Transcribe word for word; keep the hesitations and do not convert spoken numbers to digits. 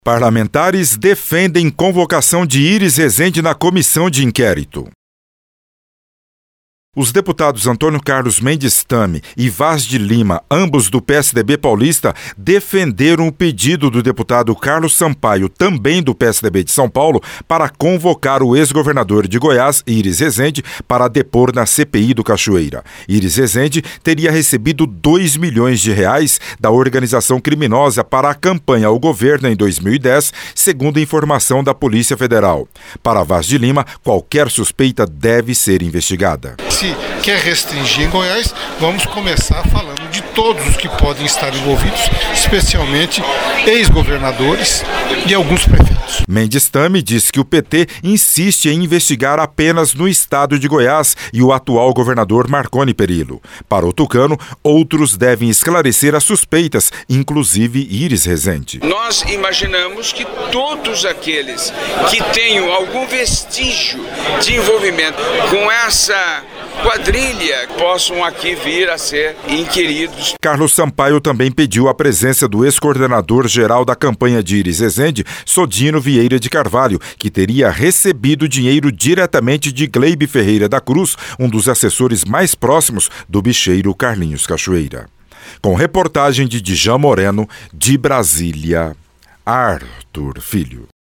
Parlamentares defendem convocação de Iris Rezende na comissão de inquérito. Os deputados Antônio Carlos Mendes Tame e Vaz de Lima, ambos do P S D B paulista, defenderam o pedido do deputado Carlos Sampaio, também do P S D B de São Paulo, para convocar o ex-governador de Goiás, Iris Rezende, para depor na C P I do Cachoeira. Iris Rezende teria recebido dois milhões de reais da organização criminosa para a campanha ao governo em dois mil e dez, segundo informação da Polícia Federal. Para Vaz de Lima, qualquer suspeita deve ser investigada. Se quer restringir em Goiás, vamos começar falando de todos os que podem estar envolvidos, especialmente ex-governadores e alguns prefeitos. Mendes Tame diz que o P T insiste em investigar apenas no estado de Goiás e o atual governador Marconi Perillo. Para o tucano, outros devem esclarecer as suspeitas, inclusive Iris Rezende. Nós imaginamos que todos aqueles que tenham algum vestígio de envolvimento com essa quadrilha possam aqui vir a ser inquiridos. Carlos Sampaio também pediu a presença do ex-coordenador-geral da campanha de Iris Rezende, Sodino Vieira de Carvalho, que teria recebido dinheiro diretamente de Gleibe Ferreira da Cruz, um dos assessores mais próximos do bicheiro Carlinhos Cachoeira. Com reportagem de Djan Moreno, de Brasília, Arthur Filho.